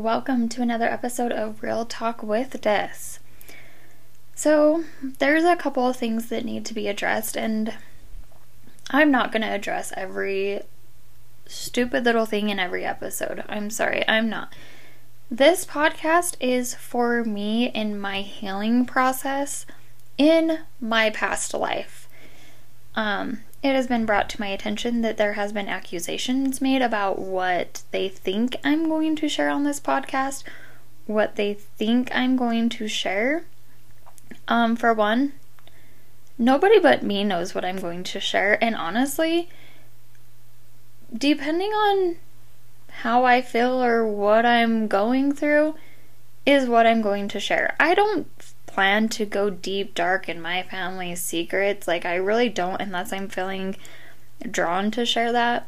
welcome to another episode of Real Talk with Des. So, there's a couple of things that need to be addressed, and I'm not going to address every stupid little thing in every episode. I'm sorry, I'm not. This podcast is for me in my healing process in my past life. It has been brought to my attention that there has been accusations made about what they think I'm going to share on this podcast, what they think I'm going to share. For one, nobody but me knows what I'm going to share, and honestly, depending on how I feel or what I'm going through is what I'm going to share. I don't plan to go deep, dark in my family's secrets. I really don't, unless I'm feeling drawn to share that.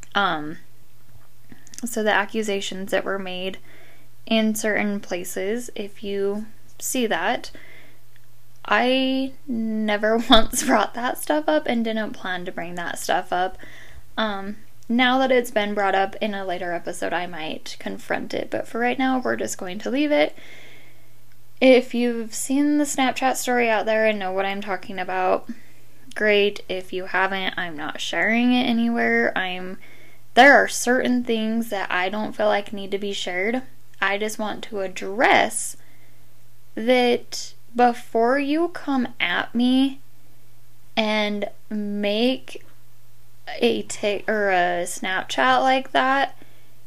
So the accusations that were made in certain places, if you see that, I never once brought that stuff up and didn't plan to bring that stuff up. Now that it's been brought up in a later episode, I might confront it, but for right now, we're just going to leave it. If you've seen the Snapchat story out there and know what I'm talking about, great. If you haven't, I'm not sharing it anywhere. There are certain things that I don't feel like need to be shared. I just want to address that before you come at me and make a Snapchat like that,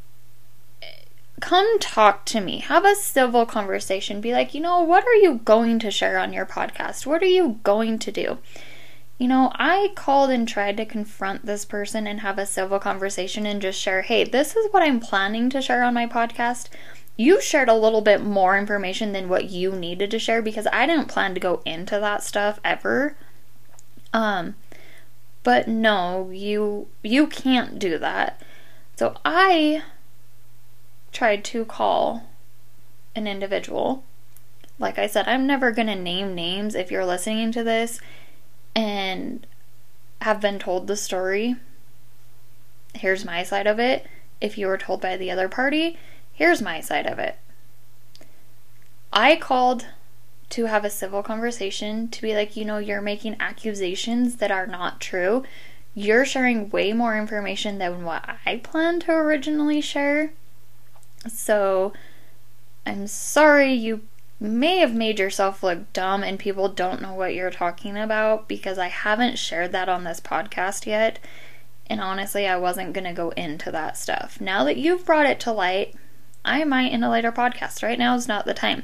come talk to me. Have a civil conversation. Be like, what are you going to share on your podcast? What are you going to do? I called and tried to confront this person and have a civil conversation and just share, hey, this is what I'm planning to share on my podcast. You shared a little bit more information than what you needed to share because I didn't plan to go into that stuff ever. But no, you can't do that. So I tried to call an individual. Like I said, I'm never going to name names. If you're listening to this and have been told the story, here's my side of it. If you were told by the other party, here's my side of it. I called to have a civil conversation to be like, you're making accusations that are not true. You're sharing way more information than what I planned to originally share. So, I'm sorry you may have made yourself look dumb and people don't know what you're talking about because I haven't shared that on this podcast yet. And honestly, I wasn't going to go into that stuff. Now that you've brought it to light, I might in a later podcast. Right now is not the time.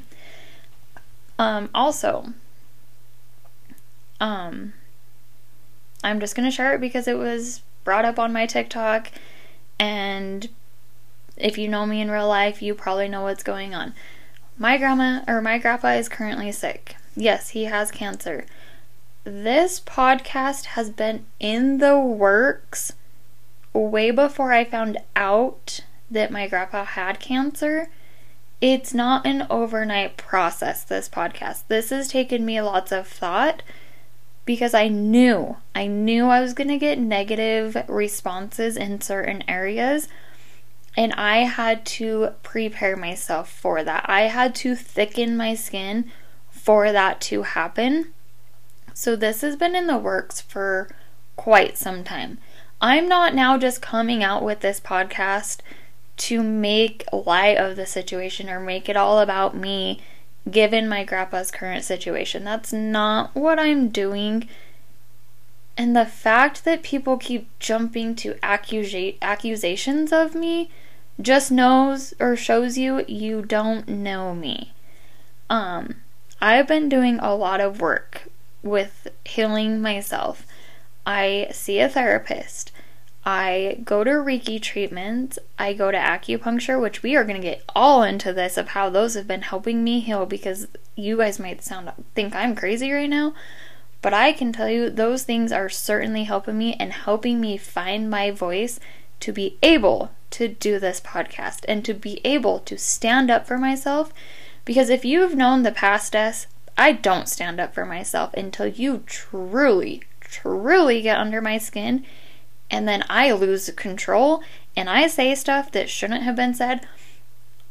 I'm just going to share it because it was brought up on my TikTok, and if you know me in real life, you probably know what's going on. My grandpa is currently sick. Yes, he has cancer. This podcast has been in the works way before I found out that my grandpa had cancer. It's not an overnight process, this podcast. This has taken me lots of thought because I knew I was going to get negative responses in certain areas. And I had to prepare myself for that. I had to thicken my skin for that to happen. So this has been in the works for quite some time. I'm not now just coming out with this podcast to make light of the situation or make it all about me given my grandpa's current situation. That's not what I'm doing. And the fact that people keep jumping to accusations of me just shows you don't know me. I've been doing a lot of work with healing myself. I see a therapist. I go to Reiki treatments. I go to acupuncture, which we are going to get all into this of how those have been helping me heal because you guys might think I'm crazy right now. But I can tell you those things are certainly helping me and helping me find my voice to be able to do this podcast and to be able to stand up for myself. Because if you've known the past us, I don't stand up for myself until you truly, truly get under my skin, and then I lose control and I say stuff that shouldn't have been said.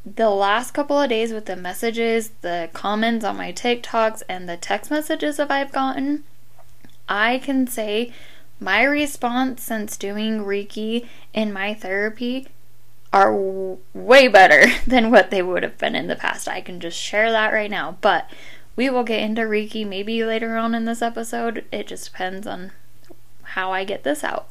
the last couple of days with the messages, the comments on my TikToks, and the text messages that I've gotten, I can say my response since doing Reiki in my therapy are way better than what they would have been in the past. I can just share that right now. But we will get into Reiki maybe later on in this episode. It just depends on how I get this out.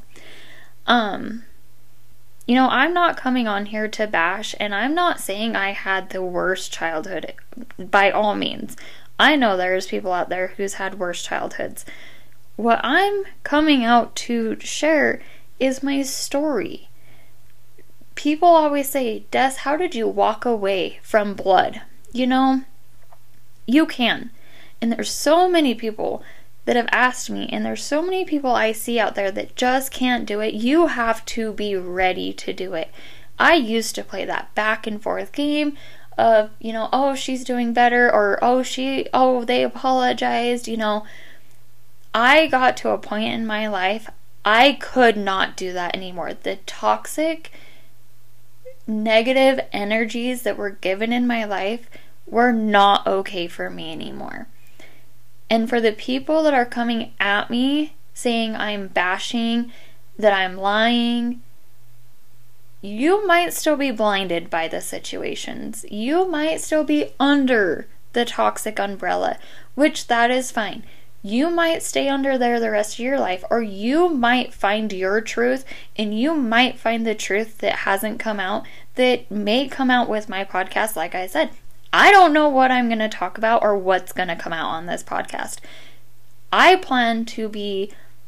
You know, I'm not coming on here to bash, and I'm not saying I had the worst childhood by all means. I know there's people out there who's had worse childhoods. What I'm coming out to share is my story. People always say, Des, how did you walk away from blood? You know, you can. And there's so many people that have asked me, and there's so many people I see out there that just can't do it. You have to be ready to do it. I used to play that back and forth game of, you know, oh, she's doing better, or oh, they apologized, you know. I got to a point in my life, I could not do that anymore. The toxic, negative energies that were given in my life were not okay for me anymore. And for the people that are coming at me saying I'm bashing, that I'm lying, you might still be blinded by the situations. You might still be under the toxic umbrella, which that is fine. You might stay under there the rest of your life, or you might find your truth, and you might find the truth that hasn't come out, that may come out with my podcast. Like I said, I don't know what I'm going to talk about or what's going to come out on this podcast. I plan to be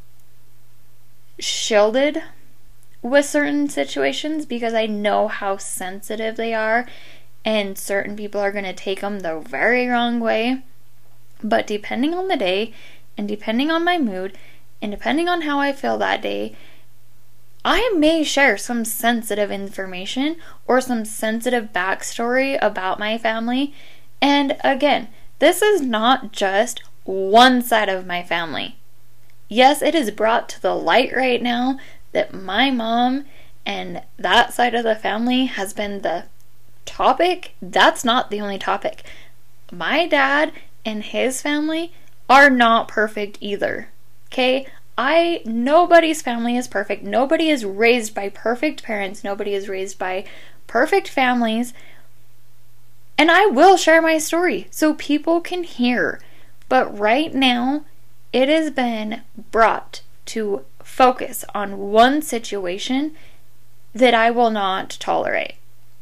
shielded with certain situations because I know how sensitive they are, and certain people are going to take them the very wrong way. But depending on the day, and depending on my mood, and depending on how I feel that day, I may share some sensitive information or some sensitive backstory about my family. And again, this is not just one side of my family. Yes, it is brought to the light right now that my mom and that side of the family has been the topic. That's not the only topic. My dad and his family are not perfect either. Okay? Nobody's family is perfect. Nobody is raised by perfect parents. Nobody is raised by perfect families. And I will share my story so people can hear. But right now, it has been brought to focus on one situation that I will not tolerate.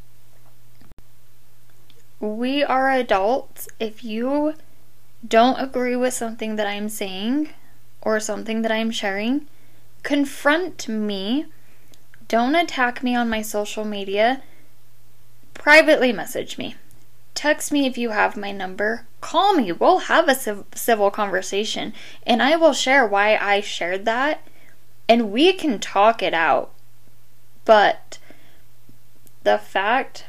We are adults. If you don't agree with something that I'm saying or something that I'm sharing, confront me. Don't attack me on my social media. Privately message me. Text me if you have my number. Call me. We'll have a civil conversation, and I will share why I shared that, and we can talk it out. But the fact,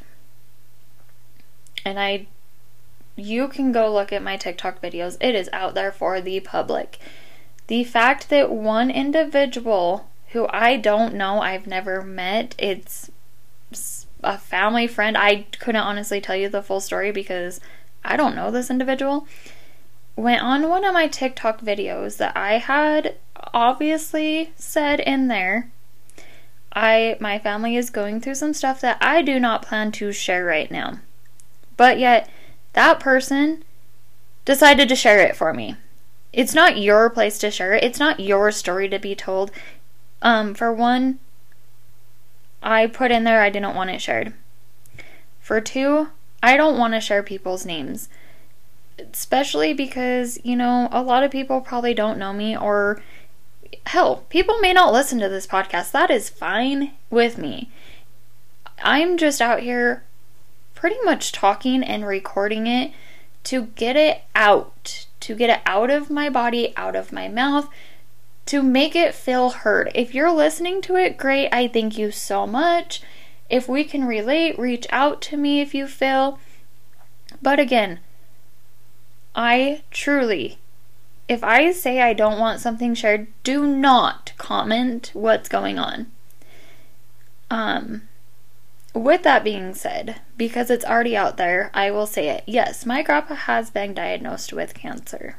and you can go look at my TikTok videos. It is out there for the public. The fact that one individual who I don't know, I've never met, it's a family friend. I couldn't honestly tell you the full story because I don't know this individual, went on one of my TikTok videos that I had obviously said in there, my family is going through some stuff that I do not plan to share right now. But yet, that person decided to share it for me. It's not your place to share it. It's not your story to be told. For one, I put in there I didn't want it shared. For two, I don't want to share people's names. Especially because, you know, a lot of people probably don't know me, or hell, people may not listen to this podcast. That is fine with me. I'm just out here pretty much talking and recording it to get it out of my body, out of my mouth, to make it feel heard. If you're listening to it, great. I thank you so much. If we can relate, reach out to me if you feel. But again, I truly, if I say I don't want something shared, do not comment what's going on. with that being said, because it's already out there, I will say it. Yes, my grandpa has been diagnosed with cancer.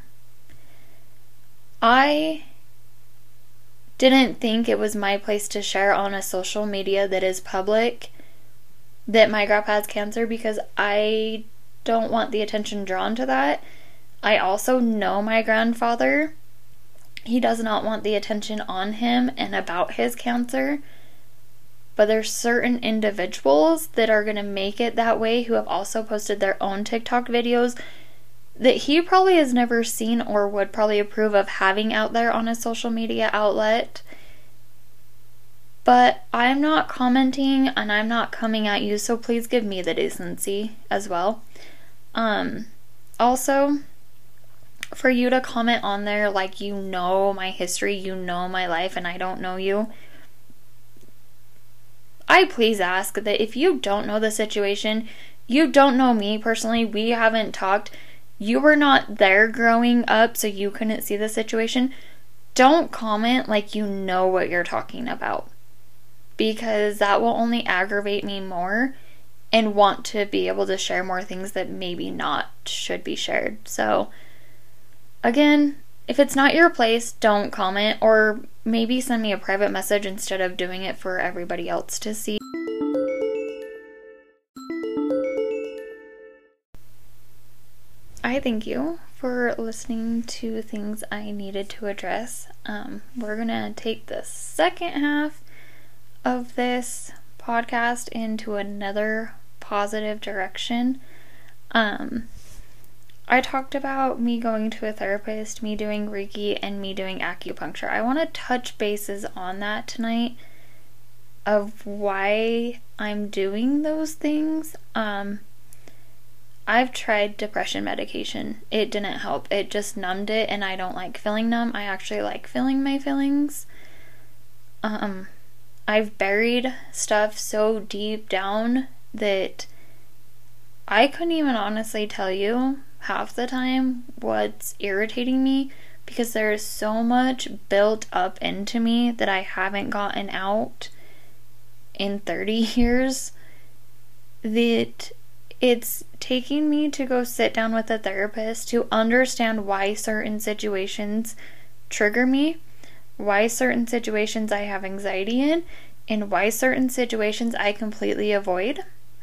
I didn't think it was my place to share on a social media that is public that my grandpa has cancer, because I don't want the attention drawn to that. I also know my grandfather. He does not want the attention on him and about his cancer. But there's certain individuals that are going to make it that way who have also posted their own TikTok videos that he probably has never seen or would probably approve of having out there on a social media outlet. But I'm not commenting and I'm not coming at you, so please give me the decency as well. Also, for you to comment on there like you know my history, you know my life, and I don't know you, I please ask that if you don't know the situation, you don't know me personally, we haven't talked, you were not there growing up so you couldn't see the situation, don't comment like you know what you're talking about, because that will only aggravate me more and want to be able to share more things that maybe not should be shared. So again, if it's not your place, don't comment, or maybe send me a private message instead of doing it for everybody else to see. I thank you for listening to things I needed to address. We're gonna take the second half of this podcast into another positive direction. I talked about me going to a therapist, me doing Reiki, and me doing acupuncture. I want to touch bases on that tonight of why I'm doing those things. I've tried depression medication. It didn't help. It just numbed it, and I don't like feeling numb. I actually like feeling my feelings. I've buried stuff so deep down that I couldn't even honestly tell you half the time what's irritating me, because there is so much built up into me that I haven't gotten out in 30 years that it's taking me to go sit down with a therapist to understand why certain situations trigger me, why certain situations I have anxiety in, and why certain situations I completely avoid.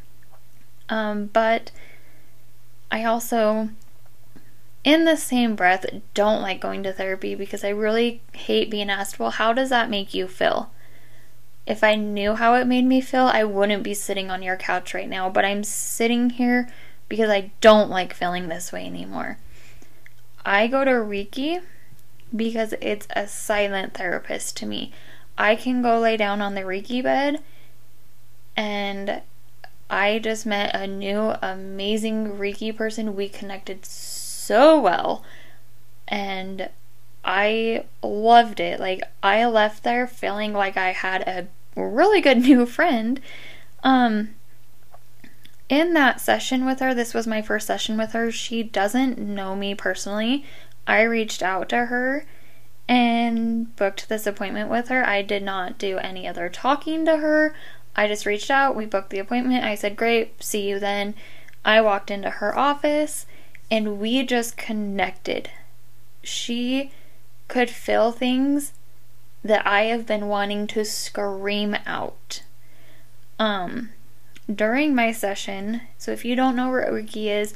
But I also, in the same breath, don't like going to therapy, because I really hate being asked, well, how does that make you feel? If I knew how it made me feel, I wouldn't be sitting on your couch right now, but I'm sitting here because I don't like feeling this way anymore. I go to Reiki because it's a silent therapist to me. I can go lay down on the Reiki bed, and I just met a new amazing Reiki person. We connected so well, and I loved it. Like, I left there feeling like I had a really good new friend. In that session with her, this was my first session with her, she doesn't know me personally. I reached out to her and booked this appointment with her. I did not do any other talking to her. I just reached out, we booked the appointment, I said, great, see you then. I walked into her office, and we just connected. She could feel things that I have been wanting to scream out. During my session, so if you don't know what Reiki is,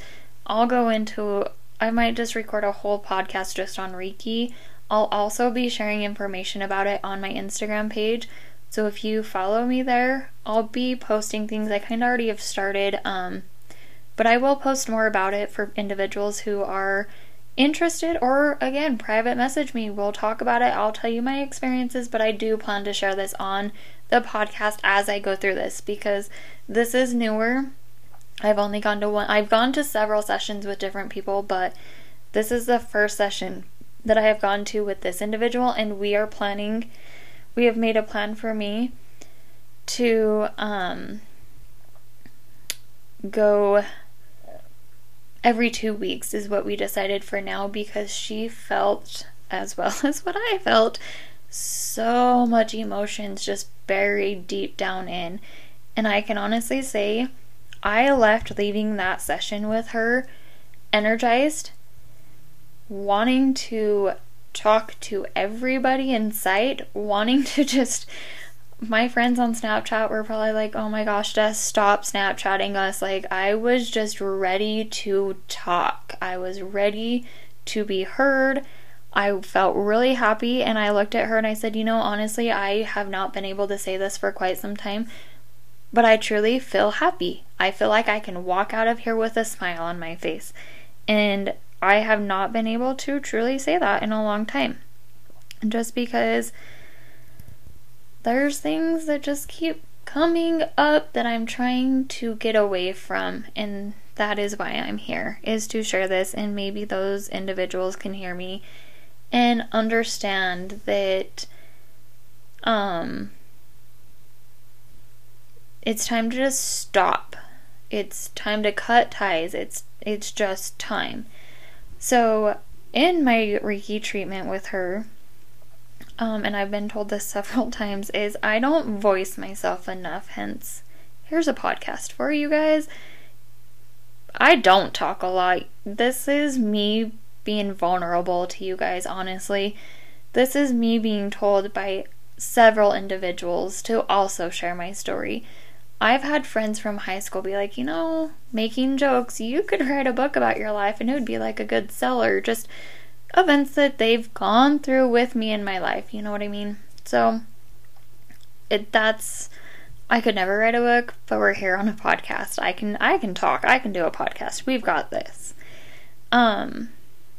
I might just record a whole podcast just on Reiki. I'll also be sharing information about it on my Instagram page. So if you follow me there, I'll be posting things. I kind of already have started, but I will post more about it for individuals who are interested, or again, private message me. We'll talk about it. I'll tell you my experiences, but I do plan to share this on the podcast as I go through this, because this is newer. I've only gone to one. I've gone to several sessions with different people, but this is the first session that I have gone to with this individual, and we have made a plan for me to go every 2 weeks is what we decided for now, because she felt, as well as what I felt, so much emotions just buried deep down in. And I can honestly say I left leaving that session with her energized, wanting to talk to everybody in sight, wanting to just... My friends on Snapchat were probably like, oh my gosh, Jess, stop Snapchatting us. Like, I was just ready to talk. I was ready to be heard. I felt really happy, and I looked at her and I said, honestly, I have not been able to say this for quite some time, but I truly feel happy. I feel like I can walk out of here with a smile on my face. And I have not been able to truly say that in a long time. Just because there's things that just keep coming up that I'm trying to get away from, and that is why I'm here, is to share this, and maybe those individuals can hear me and understand that it's time to just stop. It's time to cut ties. It's just time. So in my Reiki treatment with her, and I've been told this several times, is I don't voice myself enough, hence here's a podcast for you guys. I don't talk a lot. This is me being vulnerable to you guys, honestly. This is me being told by several individuals to also share my story. I've had friends from high school be like, making jokes, you could write a book about your life and it would be like a good seller. Just events that they've gone through with me in my life, you know what I mean? So I could never write a book, but we're here on a podcast. I can talk. I can do a podcast. We've got this. And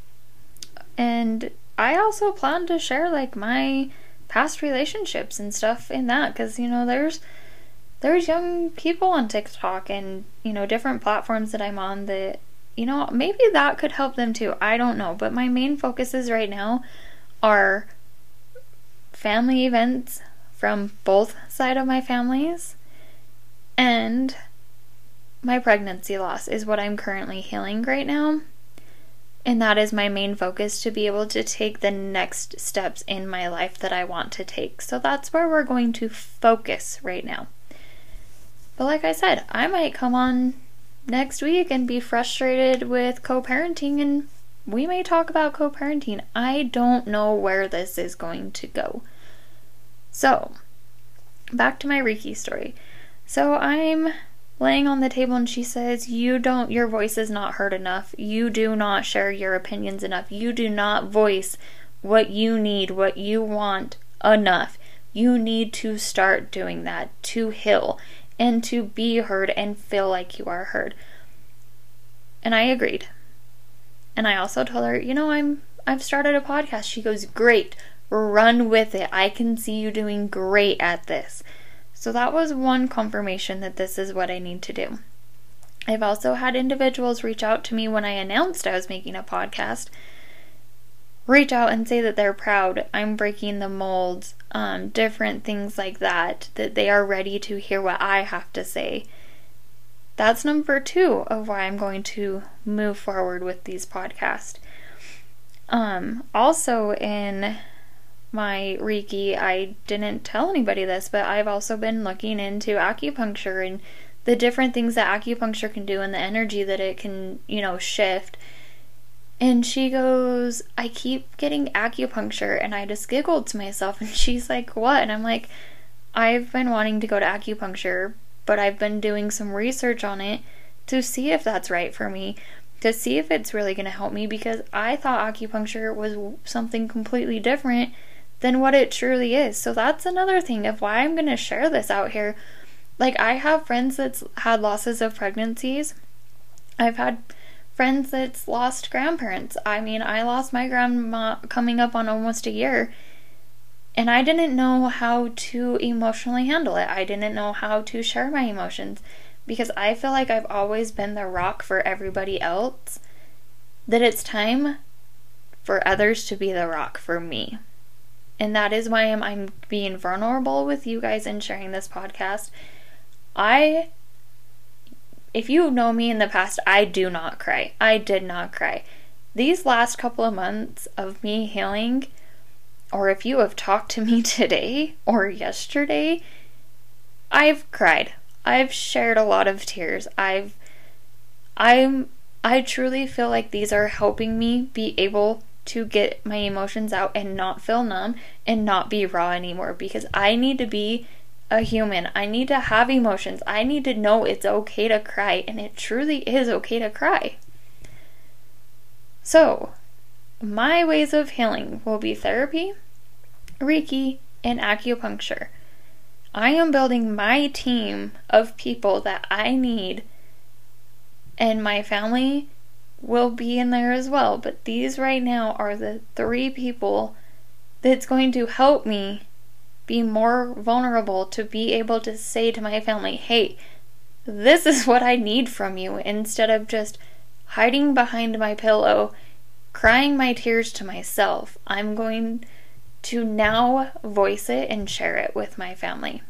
I also plan to share like my past relationships and stuff in that, because there's young people on TikTok and different platforms that I'm on that maybe that could help them too. I don't know. But my main focuses right now are family events from both sides of my families, and my pregnancy loss is what I'm currently healing right now. And that is my main focus, to be able to take the next steps in my life that I want to take. So that's where we're going to focus right now. But like I said, I might come on next week and be frustrated with co-parenting, and we may talk about co-parenting. I don't know where this is going to go. So, back to my Reiki story. So I'm laying on the table and she says, your voice is not heard enough. You do not share your opinions enough. You do not voice what you need, what you want enough. You need to start doing that to heal and to be heard and feel like you are heard. And I agreed. And I also told her, I've started a podcast. She goes, great, run with it. I can see you doing great at this. So that was one confirmation that this is what I need to do. I've also had individuals reach out to me when I announced I was making a podcast, reach out and say that they're proud, I'm breaking the mold, different things like that they are ready to hear what I have to say. That's number 2 of why I'm going to move forward with these podcasts. Also in my Reiki, I didn't tell anybody this, but I've also been looking into acupuncture and the different things that acupuncture can do and the energy that it can, shift. And she goes, I keep getting acupuncture, and I just giggled to myself, and she's like, what? And I'm like, I've been wanting to go to acupuncture, but I've been doing some research on it to see if that's right for me, to see if it's really going to help me, because I thought acupuncture was something completely different than what it truly is. So that's another thing of why I'm going to share this out here. Like, I have friends that's had losses of pregnancies. I've had friends that's lost grandparents. I mean, I lost my grandma coming up on almost a year, and I didn't know how to emotionally handle it. I didn't know how to share my emotions, because I feel like I've always been the rock for everybody else, that it's time for others to be the rock for me. And that is why I'm being vulnerable with you guys and sharing this podcast. If you know me in the past, I do not cry. I did not cry. These last couple of months of me healing, or if you have talked to me today or yesterday, I've cried. I've shared a lot of tears. I truly feel like these are helping me be able to get my emotions out and not feel numb and not be raw anymore, because I need to be a human. I need to have emotions. I need to know it's okay to cry, and it truly is okay to cry. So, my ways of healing will be therapy, Reiki, and acupuncture. I am building my team of people that I need, and my family will be in there as well. But these right now are the 3 people that's going to help me be more vulnerable to be able to say to my family, hey, this is what I need from you, instead of just hiding behind my pillow, crying my tears to myself. I'm going to now voice it and share it with my family.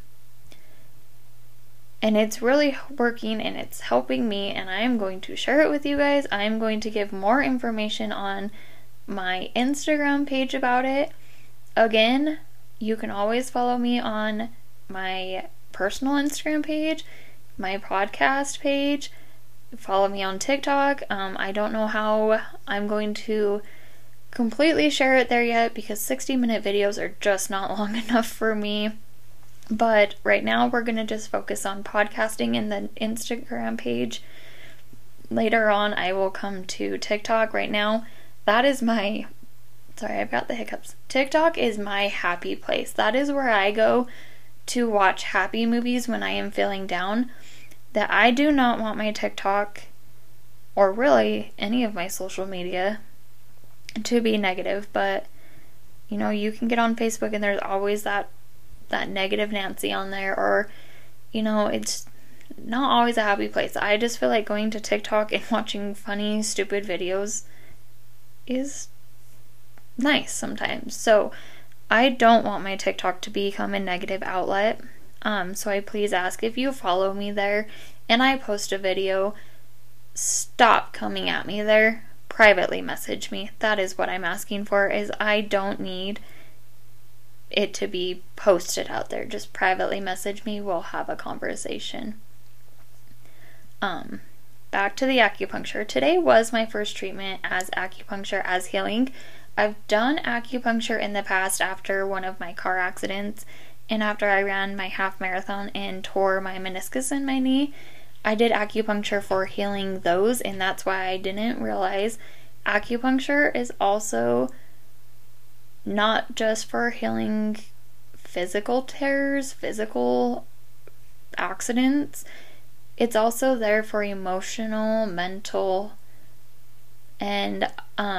And it's really working, and it's helping me, and I am going to share it with you guys. I'm going to give more information on my Instagram page about it. Again, you can always follow me on my personal Instagram page, my podcast page. Follow me on TikTok. I don't know how I'm going to completely share it there yet, because 60-minute videos are just not long enough for me. But right now we're going to just focus on podcasting and the Instagram page. Later on I will come to TikTok. Right now, that is my... Sorry, I've got the hiccups. TikTok is my happy place. That is where I go to watch happy movies when I am feeling down. That I do not want my TikTok, or really any of my social media, to be negative. But, you know, you can get on Facebook and there's always that negative Nancy on there, or, you know, it's not always a happy place. I just feel like going to TikTok and watching funny, stupid videos is nice sometimes. So I don't want my TikTok to become a negative outlet. So I please ask, if you follow me there and I post a video, stop coming at me there. Privately message me. That is what I'm asking for, is I don't need it to be posted out there. Just privately message me. We'll have a conversation. Back to the acupuncture. Today was my first treatment as acupuncture as healing. I've done acupuncture in the past after one of my car accidents, and after I ran my half marathon and tore my meniscus in my knee. I did acupuncture for healing those, and that's why I didn't realize acupuncture is also not just for healing physical tears, physical accidents. It's also there for emotional, mental, and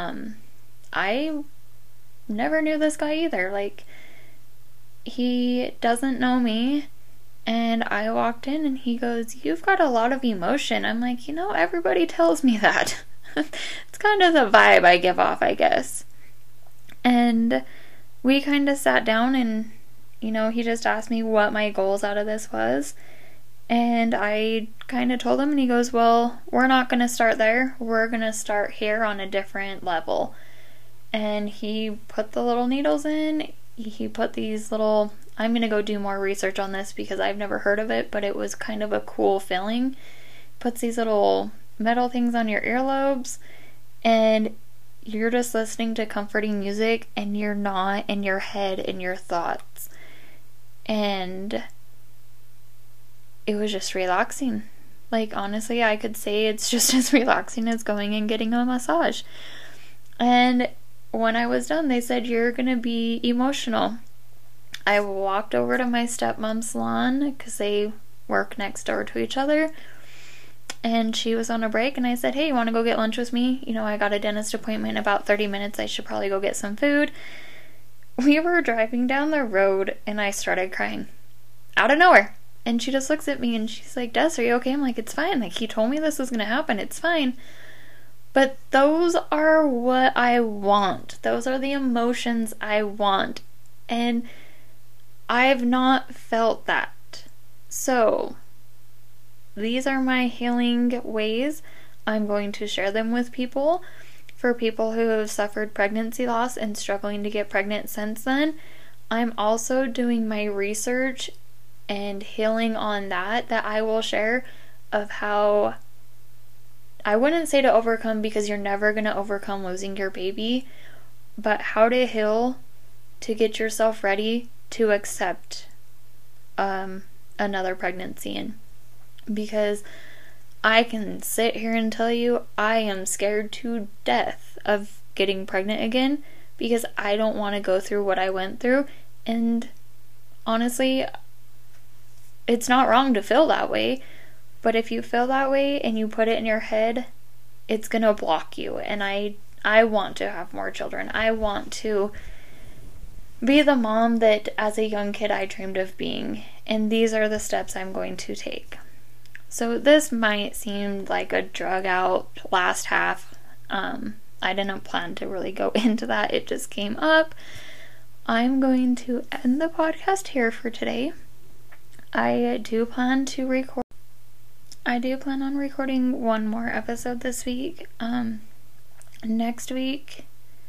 I never knew this guy either. Like, he doesn't know me, and I walked in and he goes, "You've got a lot of emotion." I'm like, you know, everybody tells me that. It's kind of the vibe I give off, I guess. And we kind of sat down and, you know, he just asked me what my goals out of this was. And I kind of told him, and he goes, "Well, we're not going to start there. We're going to start here on a different level." And he put the little needles in. He put these little... I'm going to go do more research on this because I've never heard of it, but it was kind of a cool feeling. Puts these little metal things on your earlobes, and you're just listening to comforting music, and you're not in your head and your thoughts. And it was just relaxing. Like, honestly, I could say it's just as relaxing as going and getting a massage. And when I was done, they said, "You're gonna be emotional." I walked over to my stepmom's salon because they work next door to each other, and she was on a break, and I said, "Hey, you want to go get lunch with me? You know, I got a dentist appointment in about 30 minutes. I should probably go get some food." We were driving down the road, and I started crying out of nowhere. And she just looks at me and she's like, "Des, are you okay?" I'm like, "It's fine. Like, he told me this was going to happen. It's fine." But those are what I want. Those are the emotions I want. And I've not felt that. So, these are my healing ways. I'm going to share them with people. For people who have suffered pregnancy loss and struggling to get pregnant since then, I'm also doing my research and healing on that I will share, of how, I wouldn't say to overcome, because you're never going to overcome losing your baby, but how to heal to get yourself ready to accept another pregnancy in. Because I can sit here and tell you I am scared to death of getting pregnant again, because I don't want to go through what I went through. And honestly, it's not wrong to feel that way, but if you feel that way and you put it in your head, it's gonna block you. And I want to have more children. I want to be the mom that as a young kid I dreamed of being, and these are the steps I'm going to take. So this might seem like a drug out last half. I didn't plan to really go into that. It just came up. I'm going to end the podcast here for today. I do plan on recording one more episode this week. Next week,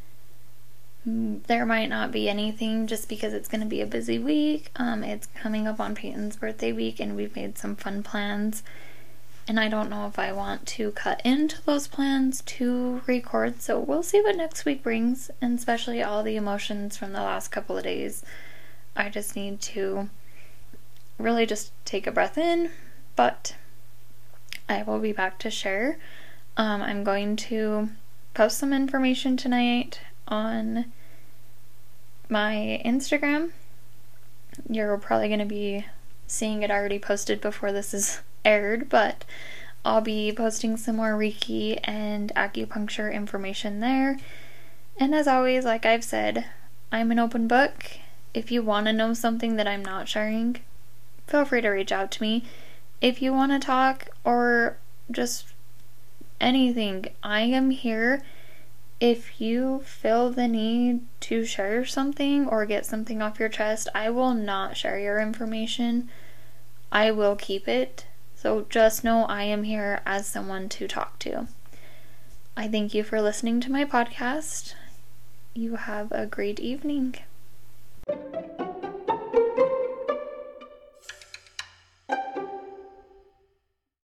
there might not be anything, just because it's going to be a busy week. It's coming up on Peyton's birthday week, and we've made some fun plans. And I don't know if I want to cut into those plans to record, so we'll see what next week brings, and especially all the emotions from the last couple of days. I just need to really just take a breath in, but I will be back to share. I'm going to post some information tonight on my Instagram. You're probably going to be seeing it already posted before this is aired, but I'll be posting some more Reiki and acupuncture information there. And as always, like I've said, I'm an open book. If you want to know something that I'm not sharing, feel free to reach out to me. If you want to talk or just anything, I am here. If you feel the need to share something or get something off your chest, I will not share your information. I will keep it. So just know I am here as someone to talk to. I thank you for listening to my podcast. You have a great evening.